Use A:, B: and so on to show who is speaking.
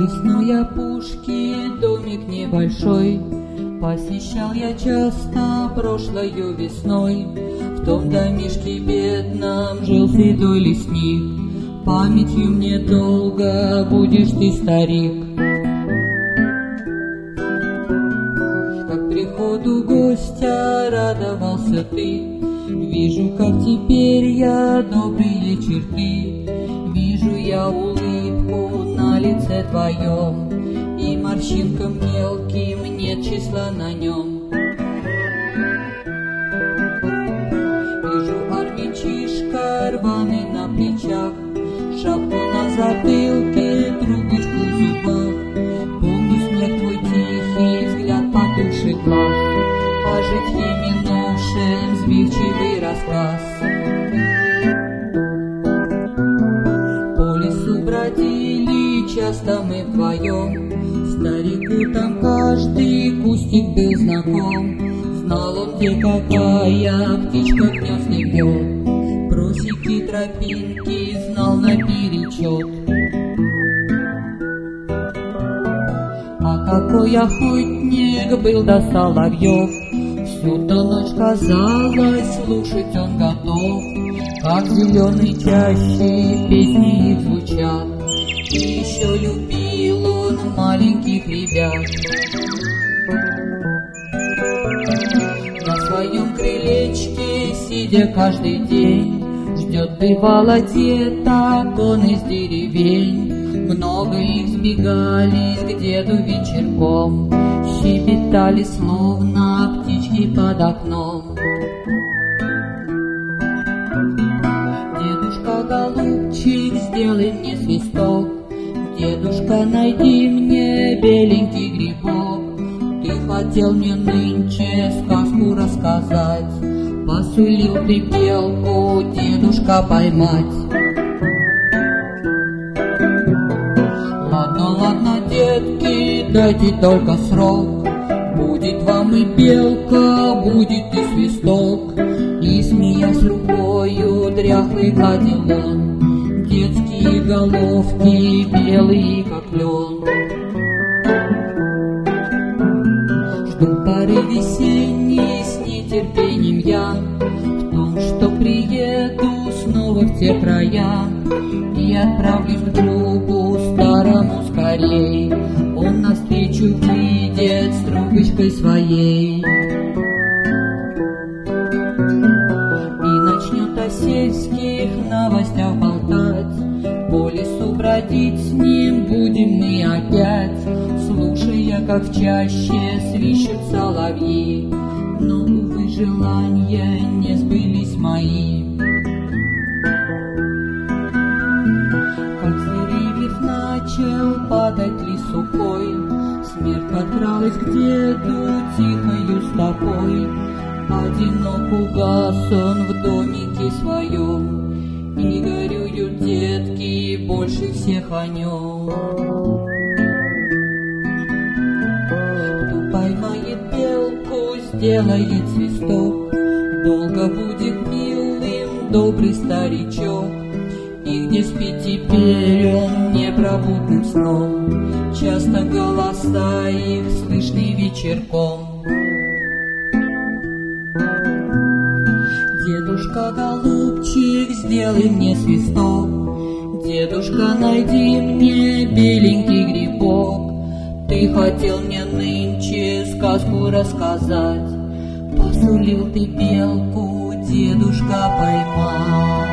A: лесной опушке домик небольшой посещал я часто прошлою весной. В том домишке бедном жил седой лесник. Памятью мне долго будешь ты, старик. Как приходу гостя радовался ты. Вижу, как теперь я добрые черты. Вижу я улыбку на лице твоем, и морщинкам мелким нет числа на нем. Вижу армячишка рваный на плечах, шапку на затылке, трубочку в зубах. Помню смех твой тихий, взгляд потухший глаз, о житье минувшем сбивчивый рассказ. По лесу бродили часто мы вдвоем, старику там каждый кустик был знаком. Знал он, где какая птичка гнездо вьет, просеки тропинки знал наперечет. А какой охотник был до соловьев, всю-то ночь казалось, слушать он готов, как в зеленой чаще песни их звучат. И еще любил он маленьких ребят. На своем крылечке, сидя каждый день, ждет бывало деток он из деревень. Много их сбегались к деду вечерком, щебетали словно птички под окном. Дедушка, голубчик, сделай мне свисток, дедушка, найди мне беленький грибок. Ты хотел мне нынче сказку рассказать, посулил ты белку, дедушка, поймать. Ладно, ладно, детки, дайте только срок, будет вам и белка, будет и свисток. И, смеясь рукою, дряхлый гладил он детские головки, белые как лен. Жду поры весенней с нетерпением я, в том, что приеду снова в те края, и отправлюсь к другу старому скорей. Он навстречу выйдет с трубочкой своей и начнет о сельских новостях болтать. По лесу бродить с ним будем мы опять, слушая, как в чаще свищут соловьи. Но, увы, желания не сбылись мои. Как с деревьев начал падать лист сухой, смерть подкралась к деду тихою стопой. Одинок угас он в домике своем, и горюют детки больше всех о нем. Кто поймает белку, сделает свисток, долго будет милым добрый старичок. И где спит теперь он непробудным сном, часто голоса их слышны вечерком. Дедушка, голубчик, сделай мне свисток, дедушка, найди мне беленький грибок. Ты хотел мне нынче сказку рассказать, посулил ты белку, дедушка, поймать.